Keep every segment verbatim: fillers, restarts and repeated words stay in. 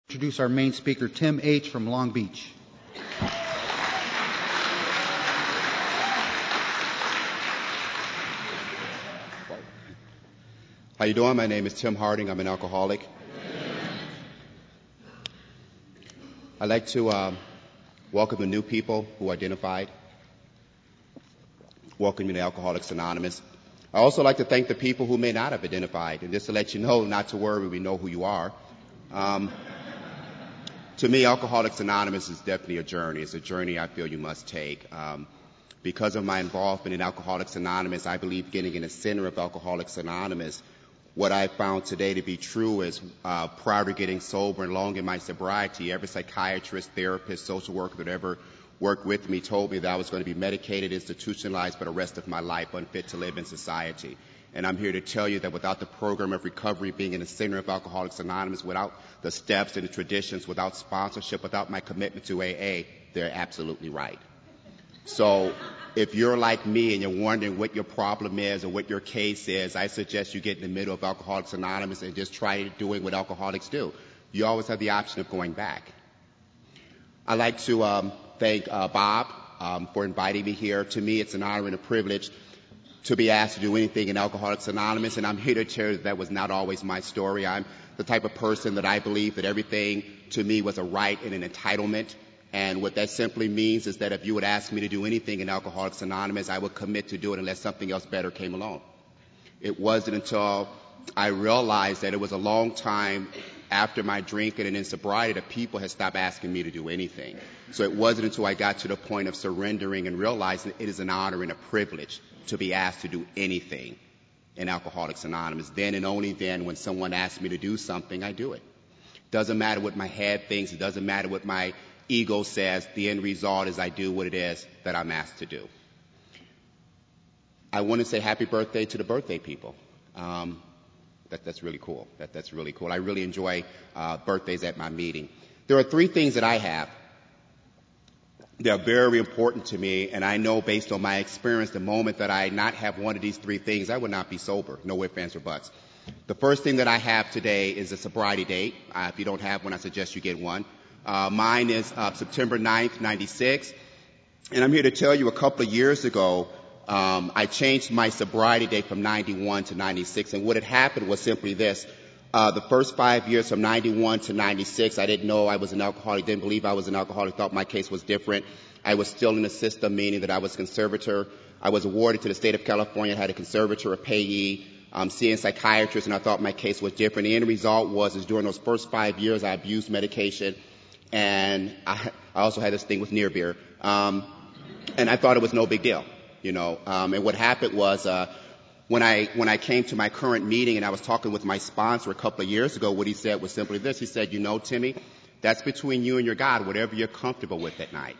Introduce our main speaker, Tim H. from Long Beach. How you doing? My name is Tim Harding. I'm an alcoholic. I'd like to uh, welcome the new people who identified. Welcome you to Alcoholics Anonymous. I also like to thank the people who may not have identified. And just to let you know, not to worry, we know who you are. Um, to me, Alcoholics Anonymous is definitely a journey. It's a journey I feel you must take. Um, because of my involvement in Alcoholics Anonymous, I believe getting in the center of Alcoholics Anonymous, what I found today to be true is uh, prior to getting sober and long in my sobriety, every psychiatrist, therapist, social worker that ever worked with me told me that I was going to be medicated, institutionalized for the rest of my life, unfit to live in society. And I'm here to tell you that without the program of recovery being in the center of Alcoholics Anonymous, without the steps and the traditions, without sponsorship, without my commitment to A A, they're absolutely right. So if you're like me and you're wondering what your problem is or what your case is, I suggest you get in the middle of Alcoholics Anonymous and just try doing what alcoholics do. You always have the option of going back. I'd like to um, thank uh, Bob um, for inviting me here. To me, it's an honor and a privilege to be asked to do anything in Alcoholics Anonymous, and I'm here to tell you that, that was not always my story. I'm the type of person that I believe that everything to me was a right and an entitlement. And what that simply means is that if you would ask me to do anything in Alcoholics Anonymous, I would commit to do it unless something else better came along. It wasn't until I realized that it was a long time after my drinking and in sobriety that people had stopped asking me to do anything. So it wasn't until I got to the point of surrendering and realizing it is an honor and a privilege to be asked to do anything in Alcoholics Anonymous. Then and only then, when someone asks me to do something, I do it. Doesn't matter what my head thinks. It doesn't matter what my ego says. The end result is I do what it is that I'm asked to do. I want to say happy birthday to the birthday people. Um, that, that's really cool. That, that's really cool. I really enjoy uh, birthdays at my meeting. There are three things that I have. They're very important to me, and I know based on my experience, the moment that I not have one of these three things, I would not be sober. No ifs, ands, or buts. The first thing that I have today is a sobriety date. Uh, if you don't have one, I suggest you get one. Uh, mine is uh, September ninth, ninety-six. And I'm here to tell you a couple of years ago, um, I changed my sobriety date from ninety-one to ninety-six. And what had happened was simply this. Uh, the first five years from ninety-one to ninety-six, I didn't know I was an alcoholic, didn't believe I was an alcoholic, thought my case was different. I was still in the system, meaning that I was a conservator. I was awarded to the state of California, had a conservator, a payee, um, seeing psychiatrists, and I thought my case was different. The end result was is during those first five years, I abused medication, and I, I also had this thing with near beer. Um, and I thought it was no big deal, you know. Um, and what happened was, uh, When I, when I came to my current meeting and I was talking with my sponsor a couple of years ago, what he said was simply this. He said, you know, Timmy, that's between you and your God, whatever you're comfortable with at night.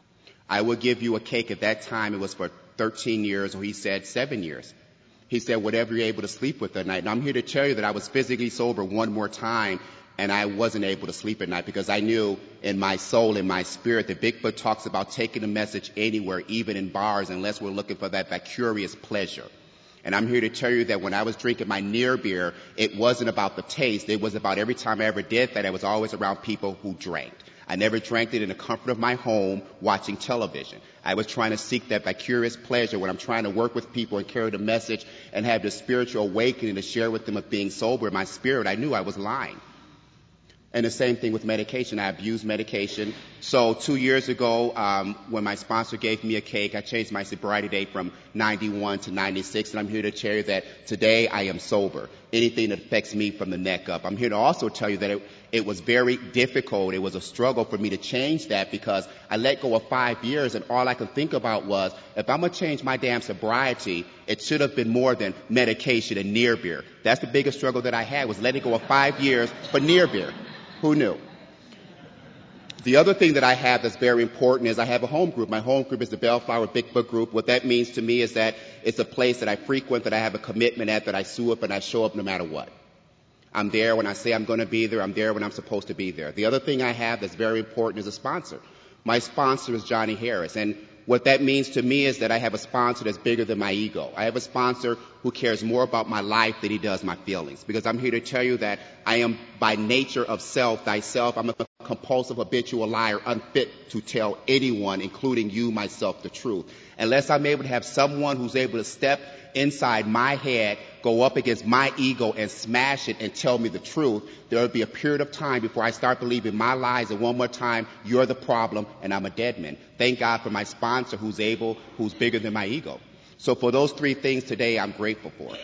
I will give you a cake. At that time, it was for thirteen years, or he said seven years. He said, whatever you're able to sleep with at night. And I'm here to tell you that I was physically sober one more time, and I wasn't able to sleep at night because I knew in my soul, in my spirit, that Bigfoot talks about taking the message anywhere, even in bars, unless we're looking for that vicarious pleasure. And I'm here to tell you that when I was drinking my near beer, it wasn't about the taste. It was about every time I ever did that, I was always around people who drank. I never drank it in the comfort of my home watching television. I was trying to seek that vicarious pleasure when I'm trying to work with people and carry the message and have the spiritual awakening to share with them of being sober in my spirit. I knew I was lying. And the same thing with medication. I abused medication. So two years ago, um, when my sponsor gave me a cake, I changed my sobriety date from ninety-one to ninety-six. And I'm here to tell you that today I am sober. Anything that affects me from the neck up. I'm here to also tell you that it, it was very difficult. It was a struggle for me to change that because I let go of five years and all I could think about was, if I'm going to change my damn sobriety, it should have been more than medication and near beer. That's the biggest struggle that I had, was letting go of five years for near beer. Who knew? The other thing that I have that's very important is I have a home group. My home group is the Bellflower Bigfoot Group. What that means to me is that it's a place that I frequent, that I have a commitment at, that I show up and I show up no matter what. I'm there when I say I'm going to be there. I'm there when I'm supposed to be there. The other thing I have that's very important is a sponsor. My sponsor is Johnny Harris. And what that means to me is that I have a sponsor that's bigger than my ego. I have a sponsor who cares more about my life than he does my feelings. Because I'm here to tell you that I am by nature of self, thyself. I'm a compulsive, habitual liar, unfit to tell anyone, including you, myself, the truth. Unless I'm able to have someone who's able to step inside my head, go up against my ego and smash it and tell me the truth, there will be a period of time before I start believing my lies, and one more time, you're the problem and I'm a dead man. Thank God for my sponsor who's able, who's bigger than my ego. So for those three things today, I'm grateful for.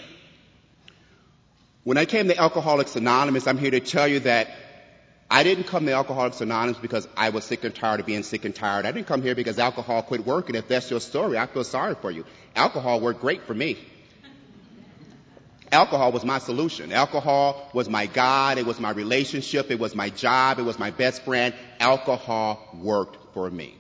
When I came to Alcoholics Anonymous, I'm here to tell you that I didn't come to Alcoholics Anonymous because I was sick and tired of being sick and tired. I didn't come here because alcohol quit working. If that's your story, I feel sorry for you. Alcohol worked great for me. Alcohol was my solution. Alcohol was my God. It was my relationship. It was my job. It was my best friend. Alcohol worked for me.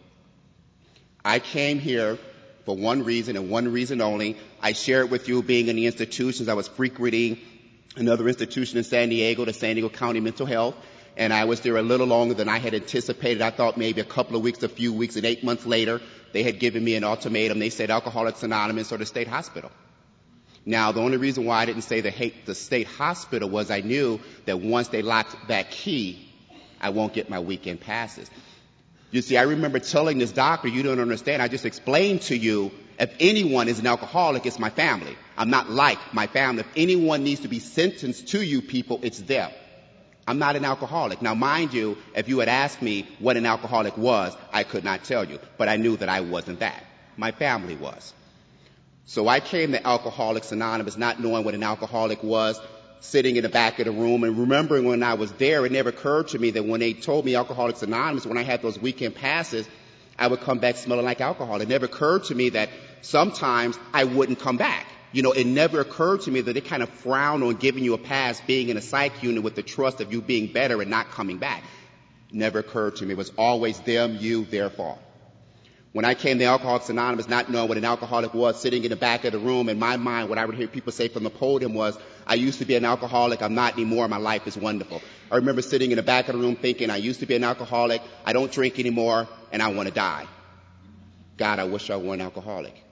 I came here for one reason and one reason only. I shared with you being in the institutions. I was frequenting another institution in San Diego, the San Diego County Mental Health. And I was there a little longer than I had anticipated. I thought maybe a couple of weeks, a few weeks, and eight months later, they had given me an ultimatum. They said Alcoholics Anonymous or the state hospital. Now, the only reason why I didn't say the, hate, the state hospital was I knew that once they locked that key, I won't get my weekend passes. You see, I remember telling this doctor, you don't understand, I just explained to you, if anyone is an alcoholic, it's my family. I'm not like my family. If anyone needs to be sentenced to you people, it's them. I'm not an alcoholic. Now, mind you, if you had asked me what an alcoholic was, I could not tell you. But I knew that I wasn't that. My family was. So I came to Alcoholics Anonymous not knowing what an alcoholic was, sitting in the back of the room and remembering when I was there, it never occurred to me that when they told me Alcoholics Anonymous, when I had those weekend passes, I would come back smelling like alcohol. It never occurred to me that sometimes I wouldn't come back. You know, it never occurred to me that they kind of frown on giving you a pass being in a psych unit with the trust of you being better and not coming back. Never occurred to me. It was always them, you, their fault. When I came to Alcoholics Anonymous, not knowing what an alcoholic was, sitting in the back of the room, in my mind, what I would hear people say from the podium was, I used to be an alcoholic, I'm not anymore, my life is wonderful. I remember sitting in the back of the room thinking, I used to be an alcoholic, I don't drink anymore, and I want to die. God, I wish I were an alcoholic.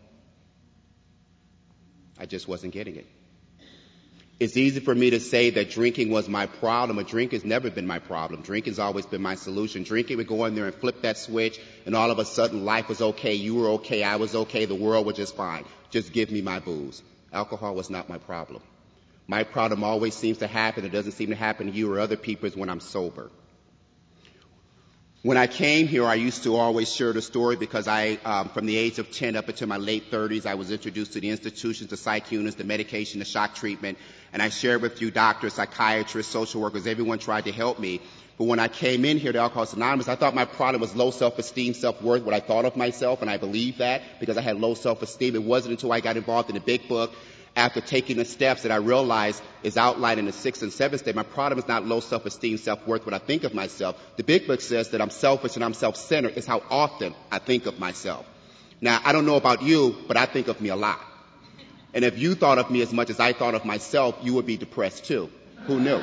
I just wasn't getting it. It's easy for me to say that drinking was my problem, but drink has never been my problem. Drinking's always been my solution. Drinking would go in there and flip that switch, and all of a sudden life was okay, you were okay, I was okay, the world was just fine. Just give me my booze. Alcohol was not my problem. My problem always seems to happen, it doesn't seem to happen to you or other people, is when I'm sober. When I came here, I used to always share the story because I, um, from the age of ten up until my late thirties, I was introduced to the institutions, the psych units, the medication, the shock treatment, and I shared with you doctors, psychiatrists, social workers, everyone tried to help me. But when I came in here to Alcoholics Anonymous, I thought my problem was low self-esteem, self-worth, what I thought of myself, and I believed that because I had low self-esteem. It wasn't until I got involved in the big book, after taking the steps that I realized is outlined in the sixth and seventh step. My problem is not low self-esteem, self-worth, what I think of myself. The big book says that I'm selfish and I'm self-centered. It's how often I think of myself. Now, I don't know about you, but I think of me a lot. And if you thought of me as much as I thought of myself, you would be depressed too. Who knew?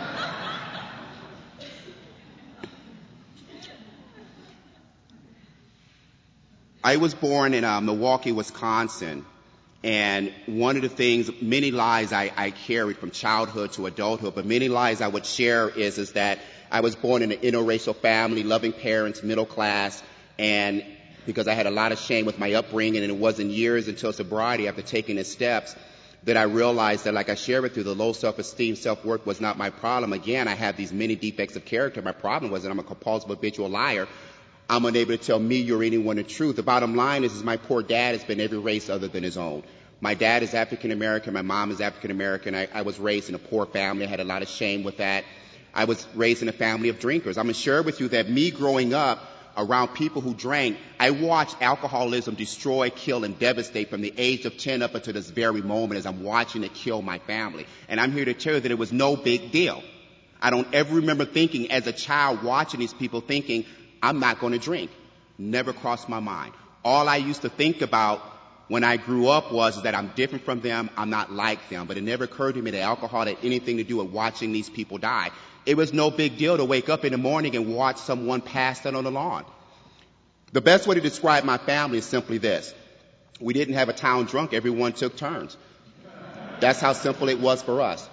I was born in uh, Milwaukee, Wisconsin. And one of the things, many lies I, I carried from childhood to adulthood, but many lies I would share is, is that I was born in an interracial family, loving parents, middle class, and because I had a lot of shame with my upbringing, and it wasn't years until sobriety, after taking the steps, that I realized that, like I shared with you, the low self-esteem, self-worth was not my problem. Again, I have these many defects of character. My problem was that I'm a compulsive, habitual liar. I'm unable to tell me or anyone the truth. The bottom line is, is my poor dad has been every race other than his own. My dad is African American. My mom is African American. I, I was raised in a poor family. I had a lot of shame with that. I was raised in a family of drinkers. I'm going to share with you that me growing up around people who drank, I watched alcoholism destroy, kill, and devastate from the age of ten up until this very moment as I'm watching it kill my family. And I'm here to tell you that it was no big deal. I don't ever remember thinking as a child watching these people thinking, I'm not going to drink. Never crossed my mind. All I used to think about when I grew up was that I'm different from them, I'm not like them. But it never occurred to me that alcohol had anything to do with watching these people die. It was no big deal to wake up in the morning and watch someone pass out on the lawn. The best way to describe my family is simply this. We didn't have a town drunk. Everyone took turns. That's how simple it was for us.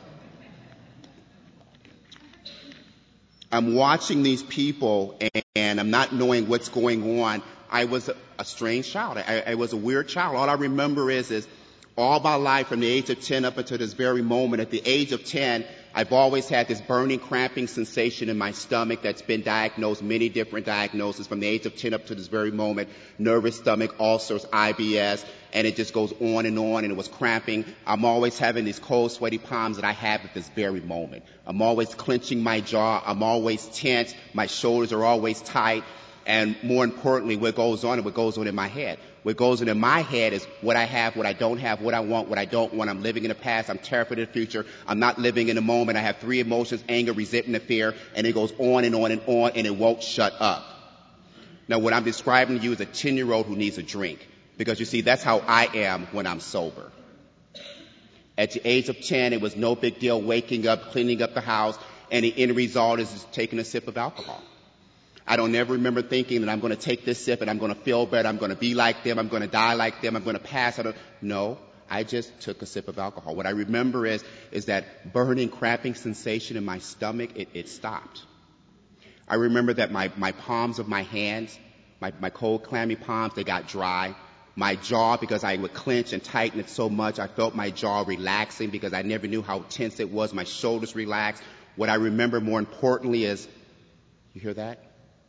I'm watching these people and, and I'm not knowing what's going on. I was a, a strange child. I, I was a weird child. All I remember is, is all my life from the age of ten up until this very moment, at the age of ten, I've always had this burning, cramping sensation in my stomach that's been diagnosed, many different diagnoses from the age of ten up to this very moment, nervous stomach ulcers, I B S, and it just goes on and on, and it was cramping. I'm always having these cold, sweaty palms that I have at this very moment. I'm always clenching my jaw. I'm always tense. My shoulders are always tight. And more importantly, what goes on and what goes on in my head. What goes on in my head is what I have, what I don't have, what I want, what I don't want. I'm living in the past. I'm terrified of the future. I'm not living in the moment. I have three emotions: anger, resentment, and fear. And it goes on and on and on, and it won't shut up. Now, what I'm describing to you is a ten-year-old who needs a drink. Because, you see, that's how I am when I'm sober. At the age of ten, it was no big deal waking up, cleaning up the house, and the end result is just taking a sip of alcohol. I don't ever remember thinking that I'm going to take this sip and I'm going to feel better, I'm going to be like them, I'm going to die like them, I'm going to pass out. No, I just took a sip of alcohol. What I remember is, is that burning, cramping sensation in my stomach, it, it stopped. I remember that my, my palms of my hands, my, my cold, clammy palms, they got dry. My jaw, because I would clench and tighten it so much, I felt my jaw relaxing because I never knew how tense it was. My shoulders relaxed. What I remember more importantly is, you hear that?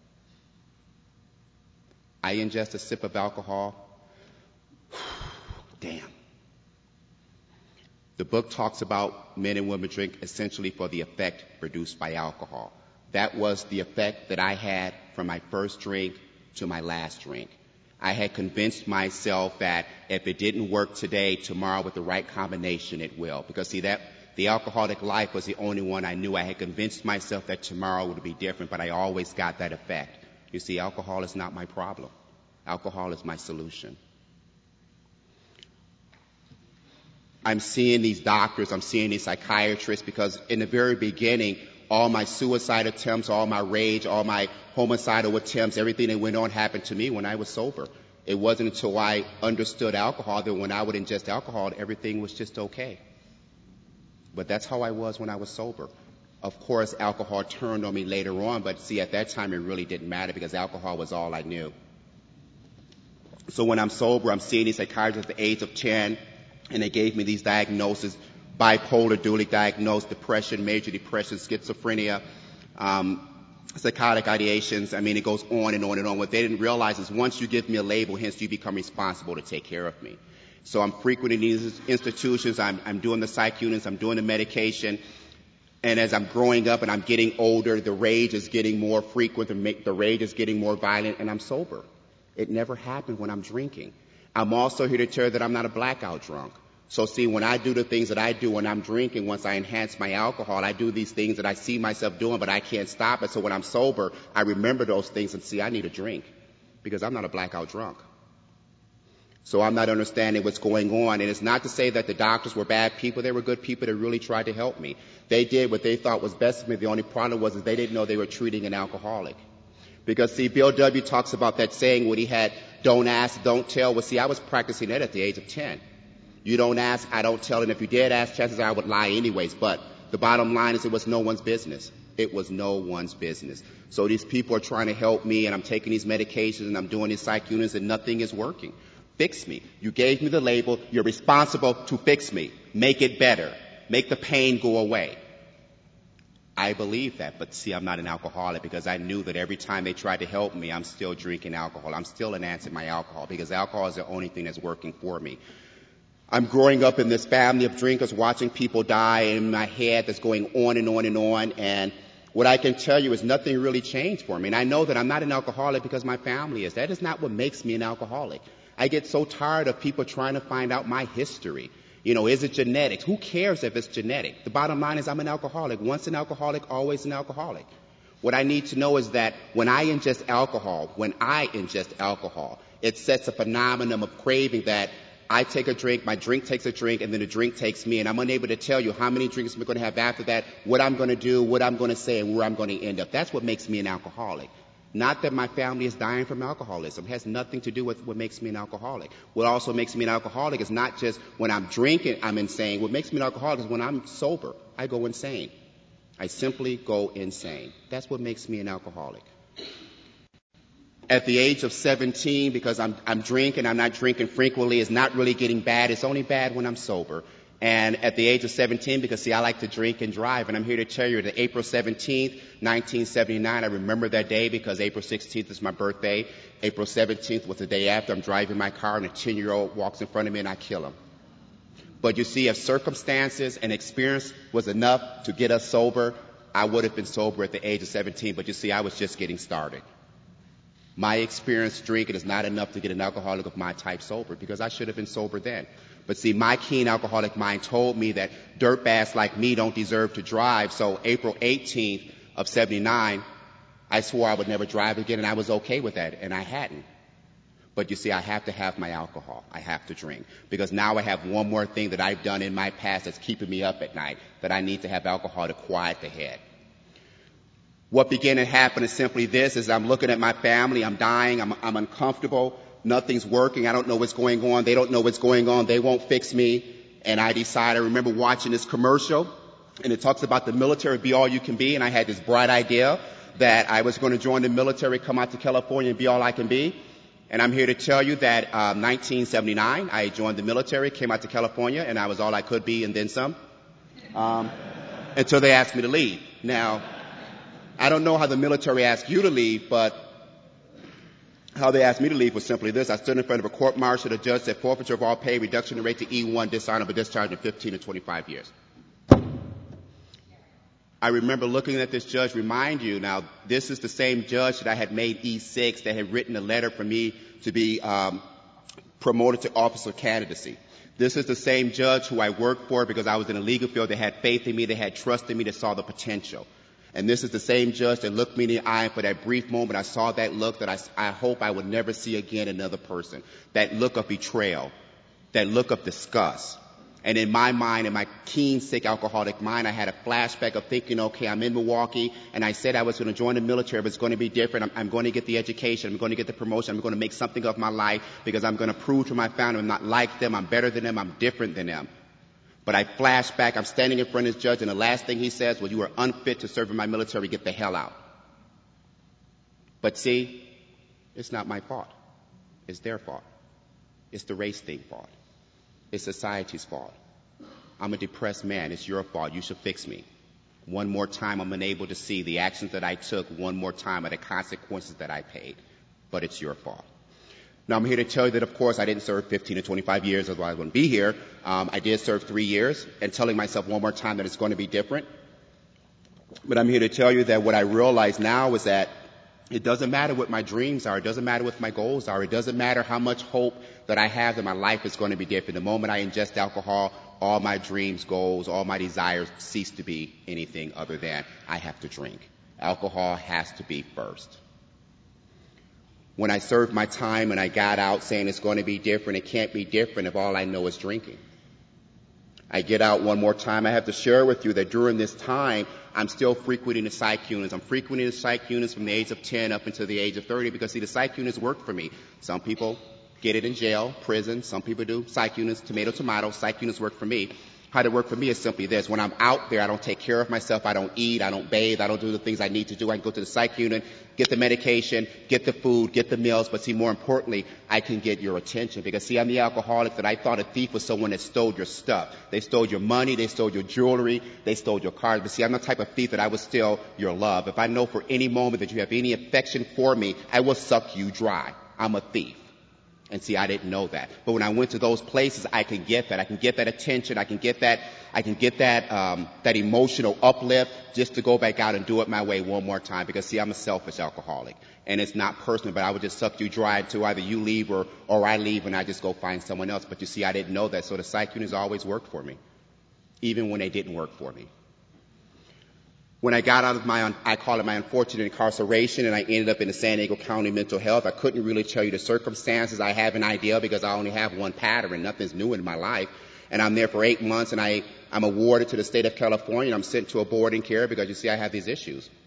I ingest a sip of alcohol. Damn. The book talks about men and women drink essentially for the effect produced by alcohol. That was the effect that I had from my first drink to my last drink. I had convinced myself that if it didn't work today, tomorrow with the right combination it will. Because see, that the alcoholic life was the only one I knew. I had convinced myself that tomorrow would be different, but I always got that effect. You see, alcohol is not my problem. Alcohol is my solution. I'm seeing these doctors, I'm seeing these psychiatrists, because in the very beginning, all my suicide attempts, all my rage, all my homicidal attempts, everything that went on happened to me when I was sober. It wasn't until I understood alcohol that when I would ingest alcohol, everything was just okay. But that's how I was when I was sober. Of course, alcohol turned on me later on, but see, at that time it really didn't matter because alcohol was all I knew. So when I'm sober, I'm seeing these psychiatrists at the age of ten, and they gave me these diagnoses: bipolar, dually diagnosed, depression, major depression, schizophrenia, um, psychotic ideations. I mean, it goes on and on and on. What they didn't realize is once you give me a label, hence you become responsible to take care of me. So I'm frequenting these institutions, I'm, I'm doing the psych units, I'm doing the medication, and as I'm growing up and I'm getting older, the rage is getting more frequent, the, the rage is getting more violent, and I'm sober. It never happened when I'm drinking. I'm also here to tell you that I'm not a blackout drunk. So see, when I do the things that I do when I'm drinking, once I enhance my alcohol, I do these things that I see myself doing, but I can't stop it. So when I'm sober, I remember those things and see, I need a drink because I'm not a blackout drunk. So I'm not understanding what's going on. And it's not to say that the doctors were bad people. They were good people that really tried to help me. They did what they thought was best for me. The only problem was that they didn't know they were treating an alcoholic. Because, see, Bill W. talks about that saying when he had, don't ask, don't tell. Well, see, I was practicing that at the age of ten. You don't ask, I don't tell. And if you did ask, chances are I would lie anyways. But the bottom line is it was no one's business. It was no one's business. So these people are trying to help me, and I'm taking these medications, and I'm doing these psych units, and nothing is working. Fix me. You gave me the label. You're responsible to fix me. Make it better. Make the pain go away. I believe that, but see, I'm not an alcoholic because I knew that every time they tried to help me, I'm still drinking alcohol. I'm still enhancing my alcohol because alcohol is the only thing that's working for me. I'm growing up in this family of drinkers, watching people die in my head that's going on and on and on, and what I can tell you is nothing really changed for me. And I know that I'm not an alcoholic because my family is. That is not what makes me an alcoholic. I get so tired of people trying to find out my history. You know, is it genetics? Who cares if it's genetic? The bottom line is I'm an alcoholic. Once an alcoholic, always an alcoholic. What I need to know is that when I ingest alcohol, when I ingest alcohol, it sets a phenomenon of craving that I take a drink, my drink takes a drink, and then the drink takes me, and I'm unable to tell you how many drinks I'm going to have after that, what I'm going to do, what I'm going to say, and where I'm going to end up. That's what makes me an alcoholic. Not that my family is dying from alcoholism. It has nothing to do with what makes me an alcoholic. What also makes me an alcoholic is not just when I'm drinking, I'm insane. What makes me an alcoholic is when I'm sober, I go insane. I simply go insane. That's what makes me an alcoholic. At the age of seventeen, because I'm, I'm drinking, I'm not drinking frequently, it's not really getting bad. It's only bad when I'm sober. And at the age of seventeen, because, see, I like to drink and drive, and I'm here to tell you that April seventeenth, nineteen seventy-nine, I remember that day because April sixteenth is my birthday. April seventeenth was the day after. I'm driving my car, and a ten-year-old walks in front of me, and I kill him. But you see, if circumstances and experience was enough to get us sober, I would have been sober at the age of seventeen. But you see, I was just getting started. My experience drinking is not enough to get an alcoholic of my type sober, because I should have been sober then. But see, my keen alcoholic mind told me that dirtbags like me don't deserve to drive. So April eighteenth of seventy-nine, I swore I would never drive again, and I was okay with that, and I hadn't. But you see, I have to have my alcohol. I have to drink. Because now I have one more thing that I've done in my past that's keeping me up at night, that I need to have alcohol to quiet the head. What began to happen is simply this: is I'm looking at my family, I'm dying, I'm, I'm uncomfortable, nothing's working, I don't know what's going on, they don't know what's going on, they won't fix me. And I decided, I remember watching this commercial, and it talks about the military, be all you can be, and I had this bright idea that I was going to join the military, come out to California, and be all I can be. And I'm here to tell you that um, nineteen seventy-nine, I joined the military, came out to California, and I was all I could be and then some, um, until they asked me to leave. Now, I don't know how the military asked you to leave, but how they asked me to leave was simply this. I stood in front of a court-martial. The judge said forfeiture of all pay, reduction in rate to E one, dishonorable discharge in fifteen to twenty-five years. I remember looking at this judge, remind you, now, this is the same judge that I had made E six, that had written a letter for me to be um, promoted to officer candidacy. This is the same judge who I worked for because I was in the legal field. They had faith in me. They had trust in me. They saw the potential. And this is the same judge that looked me in the eye, and for that brief moment I saw that look that I, I hope I would never see again another person. That look of betrayal. That look of disgust. And in my mind, in my keen, sick, alcoholic mind, I had a flashback of thinking, okay, I'm in Milwaukee, and I said I was going to join the military, but it's going to be different. I'm, I'm going to get the education. I'm going to get the promotion. I'm going to make something of my life because I'm going to prove to my family I'm not like them. I'm better than them. I'm different than them. But I flash back, I'm standing in front of this judge, and the last thing he says was, you are unfit to serve in my military, get the hell out. But see, it's not my fault. It's their fault. It's the race thing fault. It's society's fault. I'm a depressed man. It's your fault. You should fix me. One more time, I'm unable to see the actions that I took. One more time are the consequences that I paid. But it's your fault. Now, I'm here to tell you that, of course, I didn't serve fifteen to twenty-five years, otherwise I wouldn't be here. Um, I did serve three years, and telling myself one more time that it's going to be different. But I'm here to tell you that what I realize now is that it doesn't matter what my dreams are. It doesn't matter what my goals are. It doesn't matter how much hope that I have that my life is going to be different. The moment I ingest alcohol, all my dreams, goals, all my desires cease to be anything other than I have to drink. Alcohol has to be first. When I served my time and I got out saying it's going to be different, it can't be different if all I know is drinking. I get out one more time. I have to share with you that during this time, I'm still frequenting the psych units. I'm frequenting the psych units from the age of ten up until the age of thirty because, see, the psych units work for me. Some people get it in jail, prison. Some people do psych units, tomato, tomato. Psych units work for me. How they work for me is simply this. When I'm out there, I don't take care of myself. I don't eat. I don't bathe. I don't do the things I need to do. I can go to the psych unit, get the medication, get the food, get the meals. But see, more importantly, I can get your attention. Because, see, I'm the alcoholic that I thought a thief was someone that stole your stuff. They stole your money. They stole your jewelry. They stole your cars. But see, I'm the type of thief that I would steal your love. If I know for any moment that you have any affection for me, I will suck you dry. I'm a thief. And see, I didn't know that. But when I went to those places, I can get that. I can get that attention. I can get that, I can get that, um, that emotional uplift just to go back out and do it my way one more time. Because, see, I'm a selfish alcoholic. And it's not personal, but I would just suck you dry until either you leave or, or I leave and I just go find someone else. But you see, I didn't know that. So the psych units always worked for me, even when they didn't work for me. When I got out of my, I call it my unfortunate incarceration, and I ended up in the San Diego County Mental Health, I couldn't really tell you the circumstances. I have an idea because I only have one pattern. Nothing's new in my life. And I'm there for eight months, and I, I'm awarded to the state of California, and I'm sent to a boarding care because, you see, I have these issues.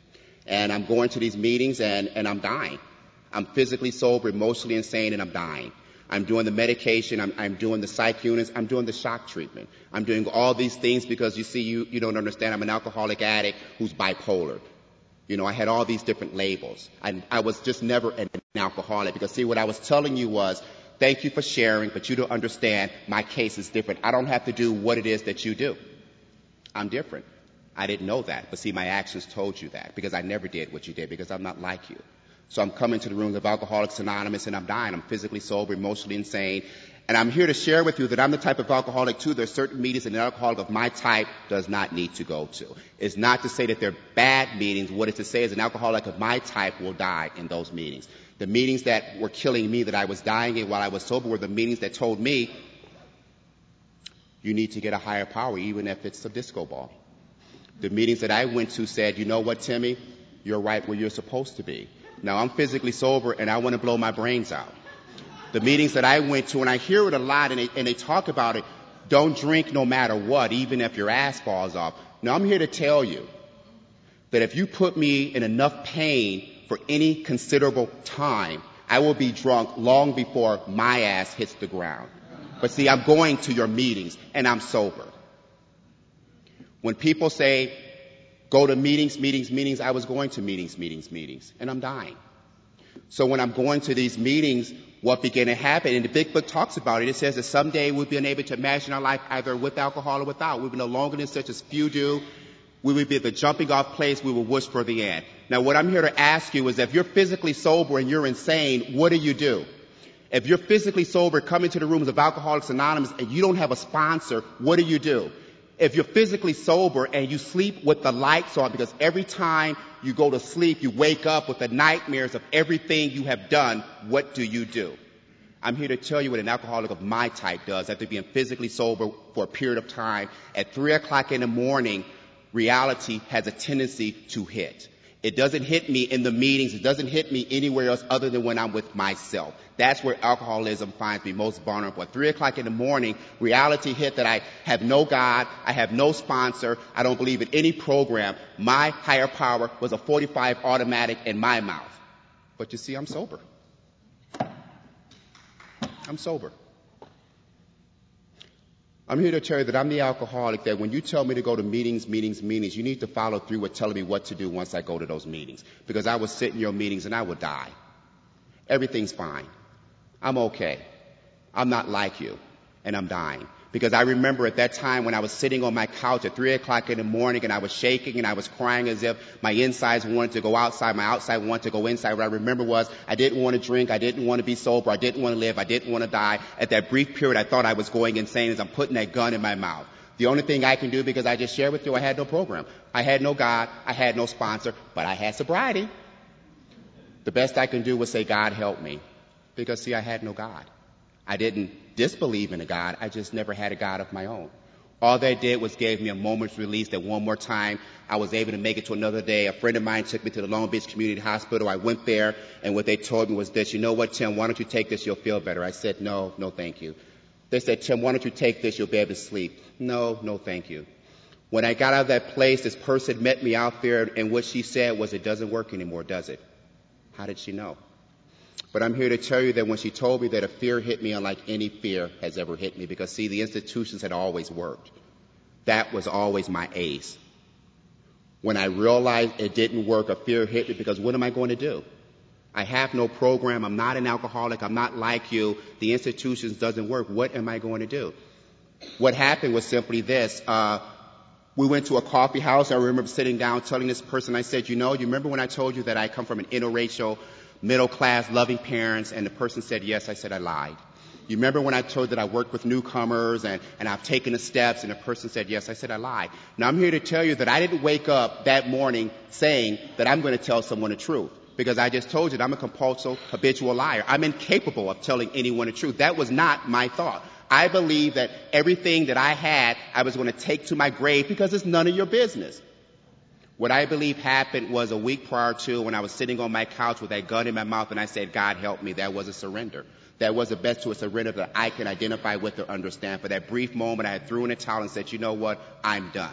And I'm going to these meetings and, and I'm dying. I'm physically sober, emotionally insane, and I'm dying. I'm doing the medication. I'm, I'm doing the psych units. I'm doing the shock treatment. I'm doing all these things because, you see, you, you don't understand. I'm an alcoholic addict who's bipolar. You know, I had all these different labels. I, I was just never an alcoholic because, see, what I was telling you was, thank you for sharing, but you don't understand. My case is different. I don't have to do what it is that you do. I'm different. I didn't know that. But, see, my actions told you that because I never did what you did because I'm not like you. So I'm coming to the rooms of Alcoholics Anonymous and I'm dying. I'm physically sober, emotionally insane. And I'm here to share with you that I'm the type of alcoholic, too. There's certain meetings that an alcoholic of my type does not need to go to. It's not to say that they're bad meetings. What it's to say is an alcoholic of my type will die in those meetings. The meetings that were killing me, that I was dying in while I was sober, were the meetings that told me you need to get a higher power, even if it's a disco ball. The meetings that I went to said, you know what, Timmy? You're right where you're supposed to be. Now, I'm physically sober, and I want to blow my brains out. The meetings that I went to, and I hear it a lot, and they, and they talk about it, don't drink no matter what, even if your ass falls off. Now, I'm here to tell you that if you put me in enough pain for any considerable time, I will be drunk long before my ass hits the ground. But see, I'm going to your meetings, and I'm sober. When people say, go to meetings, meetings, meetings, I was going to meetings, meetings, meetings, and I'm dying. So when I'm going to these meetings, what began to happen, and the Big Book talks about it, it says that someday we'll be unable to imagine our life either with alcohol or without. We will no longer in such as few do. We will be at the jumping off place. We will wish for the end. Now, what I'm here to ask you is if you're physically sober and you're insane, what do you do? If you're physically sober, coming to the rooms of Alcoholics Anonymous, and you don't have a sponsor, what do you do? If you're physically sober and you sleep with the lights on, because every time you go to sleep, you wake up with the nightmares of everything you have done, what do you do? I'm here to tell you what an alcoholic of my type does after being physically sober for a period of time. At three o'clock in the morning, reality has a tendency to hit. It doesn't hit me in the meetings. It doesn't hit me anywhere else other than when I'm with myself. That's where alcoholism finds me most vulnerable. At three o'clock in the morning, reality hit that I have no God. I have no sponsor. I don't believe in any program. My higher power was a forty-five automatic in my mouth. But you see, I'm sober. I'm sober. I'm here to tell you that I'm the alcoholic that when you tell me to go to meetings, meetings, meetings, you need to follow through with telling me what to do once I go to those meetings. Because I would sit in your meetings and I would die. Everything's fine. I'm okay. I'm not like you. And I'm dying. Because I remember at that time when I was sitting on my couch at three o'clock in the morning and I was shaking and I was crying as if my insides wanted to go outside, my outside wanted to go inside. What I remember was I didn't want to drink, I didn't want to be sober, I didn't want to live, I didn't want to die. At that brief period, I thought I was going insane as I'm putting that gun in my mouth. The only thing I can do, because I just shared with you, I had no program. I had no God, I had no sponsor, but I had sobriety. The best I can do was say, God help me. Because, see, I had no God. I didn't disbelieve in a God. I just never had a God of my own. All they did was gave me a moment's release that one more time I was able to make it to another day. A friend of mine took me to the Long Beach Community Hospital. I went there, and what they told me was this, you know what, Tim, why don't you take this? You'll feel better. I said, no, no, thank you. They said, Tim, why don't you take this? You'll be able to sleep. No, no, thank you. When I got out of that place, this person met me out there, and what she said was, it doesn't work anymore, does it? How did she know? But I'm here to tell you that when she told me that a fear hit me unlike any fear has ever hit me, because, see, the institutions had always worked. That was always my ace. When I realized it didn't work, a fear hit me because what am I going to do? I have no program. I'm not an alcoholic. I'm not like you. The institutions doesn't work. What am I going to do? What happened was simply this. Uh, we went to a coffee house. I remember sitting down telling this person, I said, you know, you remember when I told you that I come from an interracial, middle-class, loving parents? And the person said, yes. I said, I lied. You remember when I told that I worked with newcomers and, and I've taken the steps? And the person said, yes. I said, I lied. Now, I'm here to tell you that I didn't wake up that morning saying that I'm going to tell someone the truth. Because I just told you that I'm a compulsive, habitual liar. I'm incapable of telling anyone the truth. That was not my thought. I believe that everything that I had, I was going to take to my grave because it's none of your business. What I believe happened was a week prior to when I was sitting on my couch with that gun in my mouth and I said, God help me, that was a surrender. That was the best to a surrender that I can identify with or understand. For that brief moment, I had threw in a towel and said, you know what, I'm done.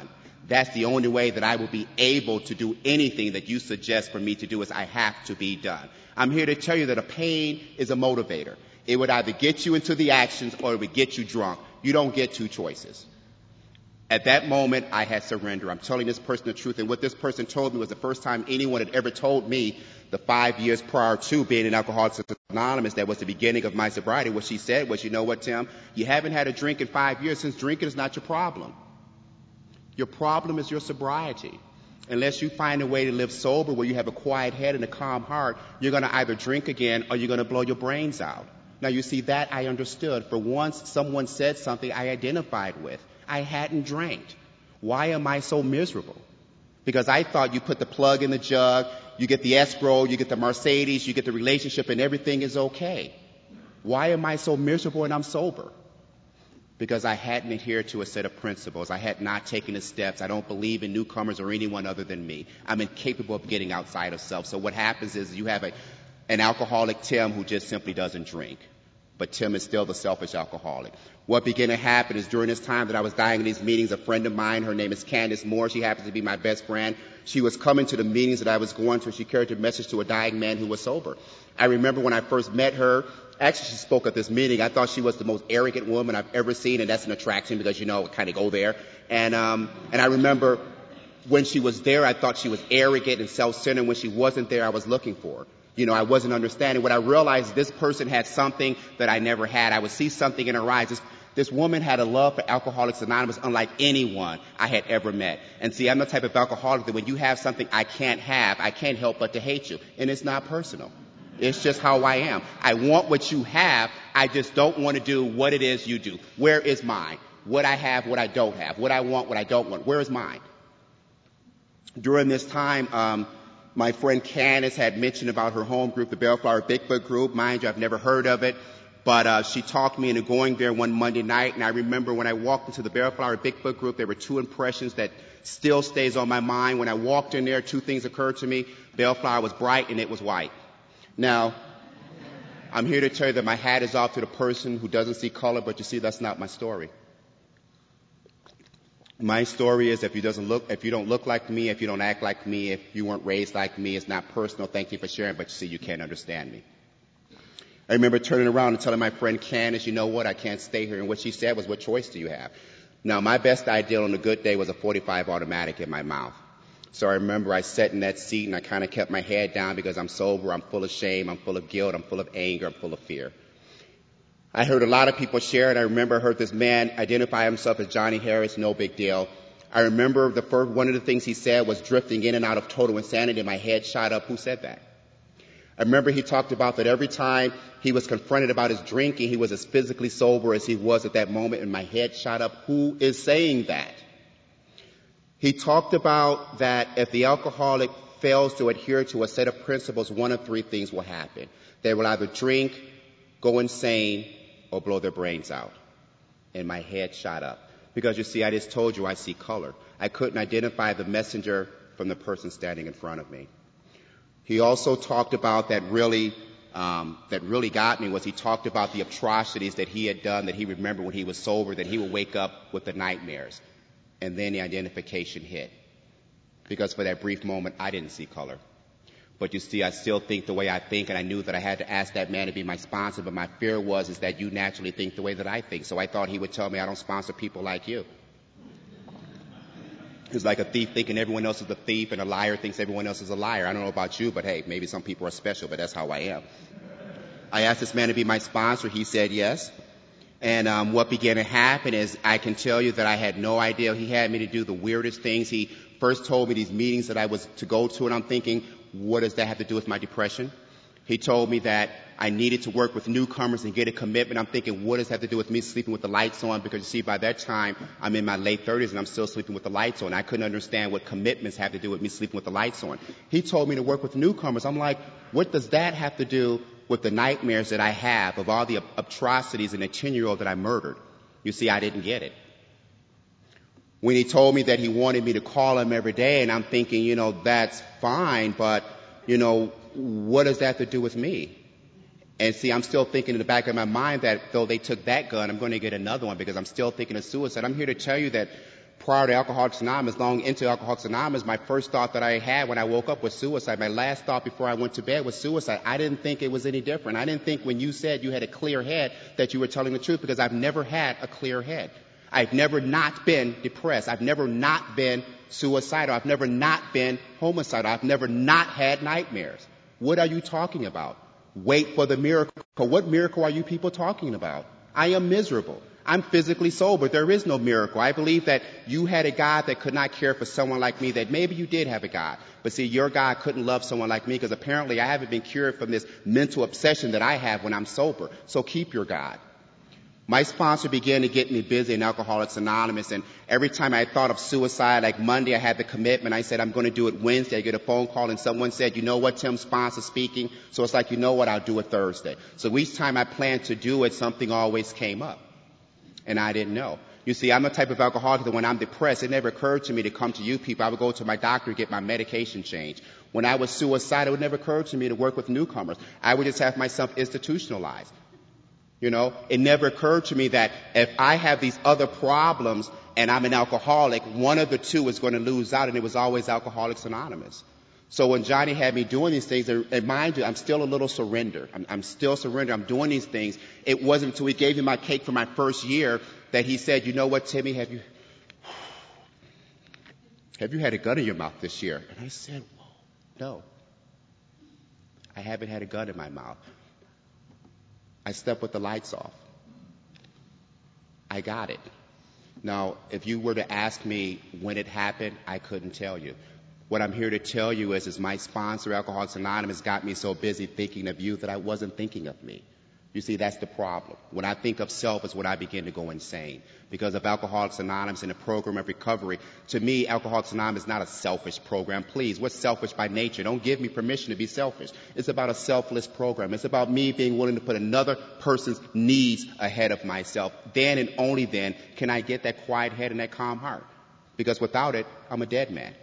That's the only way that I will be able to do anything that you suggest for me to do is I have to be done. I'm here to tell you that a pain is a motivator. It would either get you into the actions or it would get you drunk. You don't get two choices. At that moment, I had surrender. I'm telling this person the truth. And what this person told me was the first time anyone had ever told me the five years prior to being in Alcoholics Anonymous, that was the beginning of my sobriety. What she said was, you know what, Tim? You haven't had a drink in five years since drinking is not your problem. Your problem is your sobriety. Unless you find a way to live sober where you have a quiet head and a calm heart, you're going to either drink again or you're going to blow your brains out. Now, you see, that I understood. For once, someone said something I identified with. I hadn't drank. Why am I so miserable? Because I thought you put the plug in the jug, you get the escrow, you get the Mercedes, you get the relationship, and everything is okay. Why am I so miserable and I'm sober? Because I hadn't adhered to a set of principles. I had not taken the steps. I don't believe in newcomers or anyone other than me. I'm incapable of getting outside of self. So what happens is you have a, an alcoholic Tim who just simply doesn't drink. But Tim is still the selfish alcoholic. What began to happen is during this time that I was dying in these meetings, a friend of mine, her name is Candace Moore. She happens to be my best friend. She was coming to the meetings that I was going to. She carried a message to a dying man who was sober. I remember when I first met her, actually she spoke at this meeting. I thought she was the most arrogant woman I've ever seen, and that's an attraction because, you know, kind of go there. And, um, and I remember when she was there, I thought she was arrogant and self-centered. When she wasn't there, I was looking for her. You know, I wasn't understanding. What I realized, this person had something that I never had. I would see something in her eyes. This, this woman had a love for Alcoholics Anonymous unlike anyone I had ever met. And see, I'm the type of alcoholic that when you have something I can't have, I can't help but to hate you. And it's not personal. It's just how I am. I want what you have. I just don't want to do what it is you do. Where is mine? What I have, what I don't have. What I want, what I don't want. Where is mine? During this time, um, my friend Candace had mentioned about her home group, the Bellflower Bigfoot group. Mind you, I've never heard of it. But uh, she talked me into going there one Monday night. And I remember when I walked into the Bellflower Bigfoot group, there were two impressions that still stays on my mind. When I walked in there, two things occurred to me. Bellflower was bright and it was white. Now, I'm here to tell you that my hat is off to the person who doesn't see color, but you see, that's not my story. My story is if you doesn't look, if you don't look like me, if you don't act like me, if you weren't raised like me, it's not personal. Thank you for sharing, but you see, you can't understand me. I remember turning around and telling my friend Candace, you know what, I can't stay here. And what she said was, what choice do you have? Now, my best idea on a good day was a forty-five automatic in my mouth. So I remember I sat in that seat and I kind of kept my head down because I'm sober, I'm full of shame, I'm full of guilt, I'm full of anger, I'm full of fear. I heard a lot of people share it. I remember I heard this man identify himself as Johnny Harris, no big deal. I remember the first, one of the things he said was drifting in and out of total insanity. My head shot up. Who said that? I remember he talked about that every time he was confronted about his drinking, he was as physically sober as he was at that moment, and my head shot up. Who is saying that? He talked about that if the alcoholic fails to adhere to a set of principles, one of three things will happen. They will either drink, go insane, or blow their brains out. And my head shot up. Because you see, I just told you I see color. I couldn't identify the messenger from the person standing in front of me. He also talked about that really, um, that really got me was he talked about the atrocities that he had done, that he remembered when he was sober, that he would wake up with the nightmares. And then the identification hit. Because for that brief moment, I didn't see color. But you see, I still think the way I think, and I knew that I had to ask that man to be my sponsor, but my fear was is that you naturally think the way that I think. So I thought he would tell me, I don't sponsor people like you. It's like a thief thinking everyone else is a thief, and a liar thinks everyone else is a liar. I don't know about you, but hey, maybe some people are special, but that's how I am. I asked this man to be my sponsor. He said yes. And um, what began to happen is I can tell you that I had no idea. He had me to do the weirdest things. He first told me these meetings that I was to go to, and I'm thinking, what does that have to do with my depression? He told me that I needed to work with newcomers and get a commitment. I'm thinking, what does that have to do with me sleeping with the lights on? Because you see, by that time, I'm in my late thirties and I'm still sleeping with the lights on. I couldn't understand what commitments have to do with me sleeping with the lights on. He told me to work with newcomers. I'm like, what does that have to do with the nightmares that I have of all the atrocities and the ten-year-old that I murdered? You see, I didn't get it. When he told me that he wanted me to call him every day, and I'm thinking, you know, that's fine, but, you know, what does that have to do with me? And see, I'm still thinking in the back of my mind that though they took that gun, I'm going to get another one because I'm still thinking of suicide. I'm here to tell you that prior to Alcoholics Anonymous, long into Alcoholics Anonymous, my first thought that I had when I woke up was suicide. My last thought before I went to bed was suicide. I didn't think it was any different. I didn't think when you said you had a clear head that you were telling the truth, because I've never had a clear head. I've never not been depressed. I've never not been suicidal. I've never not been homicidal. I've never not had nightmares. What are you talking about? Wait for the miracle. What miracle are you people talking about? I am miserable. I'm physically sober. There is no miracle. I believe that you had a God that could not care for someone like me, that maybe you did have a God. But see, your God couldn't love someone like me, because apparently I haven't been cured from this mental obsession that I have when I'm sober. So keep your God. My sponsor began to get me busy in Alcoholics Anonymous, and every time I thought of suicide, like Monday I had the commitment, I said I'm going to do it Wednesday. I get a phone call and someone said, you know what, Tim's sponsor speaking. So it's like, you know what, I'll do it Thursday. So each time I planned to do it, something always came up. And I didn't know. You see, I'm the type of alcoholic that when I'm depressed, it never occurred to me to come to you people. I would go to my doctor to get my medication changed. When I was suicidal, it would never occur to me to work with newcomers. I would just have myself institutionalized. You know, it never occurred to me that if I have these other problems and I'm an alcoholic, one of the two is going to lose out, and it was always Alcoholics Anonymous. So when Johnny had me doing these things, and mind you, I'm still a little surrendered. I'm, I'm still surrendered. I'm doing these things. It wasn't until he gave me my cake for my first year that he said, you know what, Timmy, have you, have you had a gun in your mouth this year? And I said, whoa, no. I haven't had a gun in my mouth. I slept with the lights off. I got it. Now, if you were to ask me when it happened, I couldn't tell you. What I'm here to tell you is, is my sponsor, Alcoholics Anonymous, got me so busy thinking of you that I wasn't thinking of me. You see, that's the problem. When I think of self is when I begin to go insane. Because of Alcoholics Anonymous and the program of recovery, to me, Alcoholics Anonymous is not a selfish program. Please, what's selfish by nature? Don't give me permission to be selfish. It's about a selfless program. It's about me being willing to put another person's needs ahead of myself. Then and only then can I get that quiet head and that calm heart. Because without it, I'm a dead man.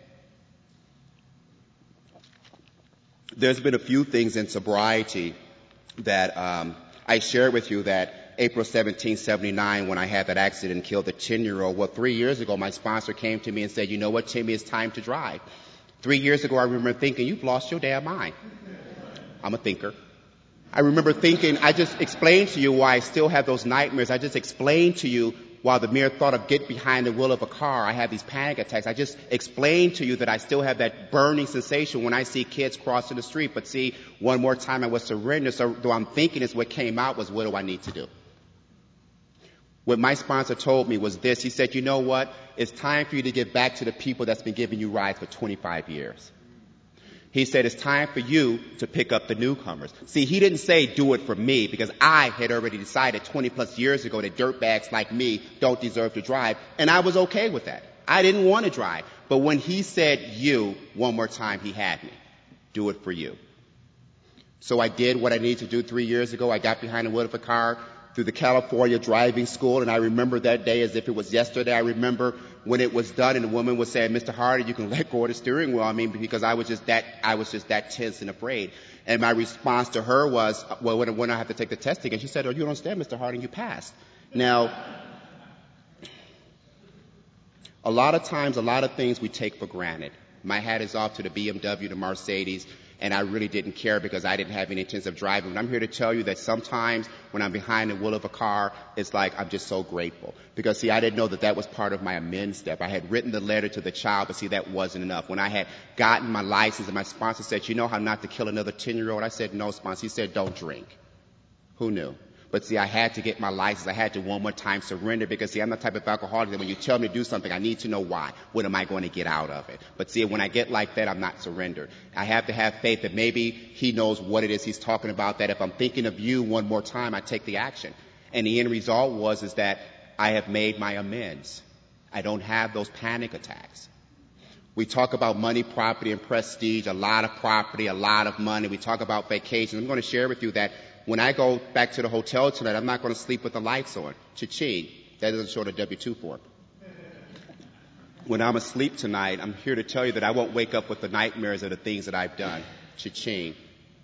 There's been a few things in sobriety that um, I shared with you. That April seventeenth, seventy-nine, when I had that accident and killed the ten-year-old, well, three years ago, my sponsor came to me and said, you know what, Timmy, it's time to drive. Three years ago, I remember thinking, you've lost your damn mind. I'm a thinker. I remember thinking, I just explained to you why I still have those nightmares. I just explained to you why the mere thought of get behind the wheel of a car, I have these panic attacks. I just explained to you that I still have that burning sensation when I see kids crossing the street. But see, one more time I was surrendered. So though I'm thinking is what came out was, what do I need to do? What my sponsor told me was this. He said, you know what? It's time for you to give back to the people that's been giving you rides for twenty-five years. He said, it's time for you to pick up the newcomers. See, he didn't say do it for me, because I had already decided twenty plus years ago that dirtbags like me don't deserve to drive, and I was okay with that. I didn't want to drive. But when he said you one more time, he had me. Do it for you. So I did what I needed to do three years ago. I got behind the wheel of a car through the California driving school, and I remember that day as if it was yesterday. I remember when it was done and the woman was saying, Mister Hardy, you can let go of the steering wheel. I mean, because I was just that, I was just that tense and afraid. And my response to her was, well, when, when I have to take the test again, she said, oh, you don't understand, Mister Hardy, you passed. Now, a lot of times, a lot of things we take for granted. My hat is off to the B M W, the Mercedes, and I really didn't care because I didn't have any intention of driving. But I'm here to tell you that sometimes when I'm behind the wheel of a car, it's like I'm just so grateful. Because, see, I didn't know that that was part of my amends step. I had written the letter to the child, but, see, that wasn't enough. When I had gotten my license and my sponsor said, you know how not to kill another ten-year-old? I said, no, sponsor. He said, don't drink. Who knew? But, see, I had to get my license. I had to one more time surrender because, see, I'm the type of alcoholic that when you tell me to do something, I need to know why. What am I going to get out of it? But, see, when I get like that, I'm not surrendered. I have to have faith that maybe he knows what it is he's talking about, that if I'm thinking of you one more time, I take the action. And the end result was is that I have made my amends. I don't have those panic attacks. We talk about money, property, and prestige, a lot of property, a lot of money. We talk about vacations. I'm going to share with you that when I go back to the hotel tonight, I'm not going to sleep with the lights on. Cha-ching. That doesn't show the W two form. When I'm asleep tonight, I'm here to tell you that I won't wake up with the nightmares of the things that I've done. Cha-ching.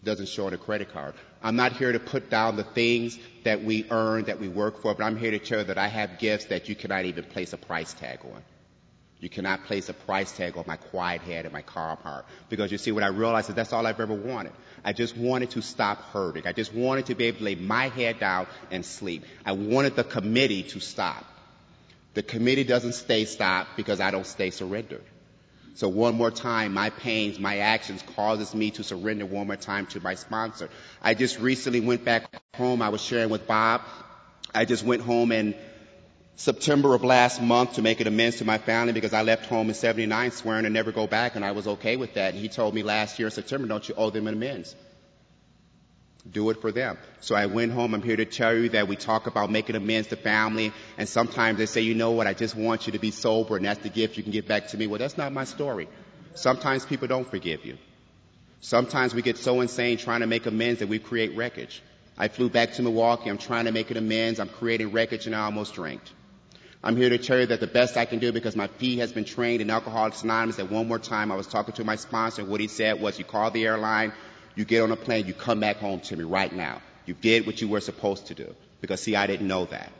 doesn't show on a credit card. I'm not here to put down the things that we earn, that we work for, but I'm here to tell you that I have gifts that you cannot even place a price tag on. You cannot place a price tag on my quiet head and my calm heart. Because you see, what I realized is that's all I've ever wanted. I just wanted to stop hurting. I just wanted to be able to lay my head down and sleep. I wanted the committee to stop. The committee doesn't stay stopped because I don't stay surrendered. So one more time, my pains, my actions causes me to surrender one more time to my sponsor. I just recently went back home. I was sharing with Bob. I just went home in September of last month to make an amends to my family because I left home in seventy-nine swearing to never go back, and I was okay with that. And he told me last year in September, don't you owe them an amends? Do it for them. So I went home. I'm here to tell you that we talk about making amends to family, and sometimes they say, you know what, I just want you to be sober, and that's the gift you can give back to me. Well, that's not my story. Sometimes people don't forgive you. Sometimes we get so insane trying to make amends that we create wreckage. I flew back to Milwaukee. I'm trying to make an amends. I'm creating wreckage, and I almost drank. I'm here to tell you that the best I can do, because my fee has been trained in Alcoholics Anonymous, that one more time I was talking to my sponsor, and what he said was, you call the airline, you get on a plane, you come back home to me right now. You did what you were supposed to do. Because, see, I didn't know that.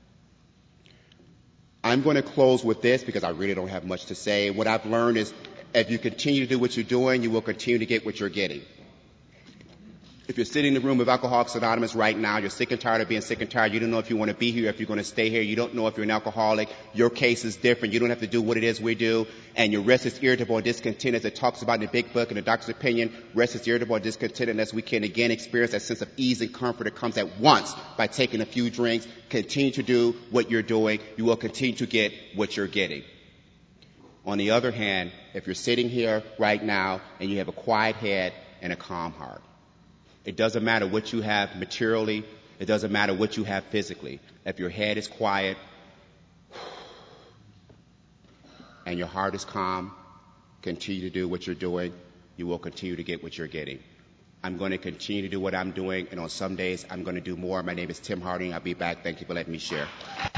I'm going to close with this because I really don't have much to say. What I've learned is if you continue to do what you're doing, you will continue to get what you're getting. If you're sitting in the room with Alcoholics Anonymous right now, you're sick and tired of being sick and tired. You don't know if you want to be here, if you're going to stay here. You don't know if you're an alcoholic. Your case is different. You don't have to do what it is we do. And you're restless, irritable, and discontent, as it talks about in the big book, in the doctor's opinion, restless, irritable, and discontent, unless we can again experience that sense of ease and comfort that comes at once by taking a few drinks. Continue to do what you're doing. You will continue to get what you're getting. On the other hand, if you're sitting here right now and you have a quiet head and a calm heart, it doesn't matter what you have materially. It doesn't matter what you have physically. If your head is quiet and your heart is calm, continue to do what you're doing. You will continue to get what you're getting. I'm going to continue to do what I'm doing, and on some days I'm going to do more. My name is Tim Harding. I'll be back. Thank you for letting me share.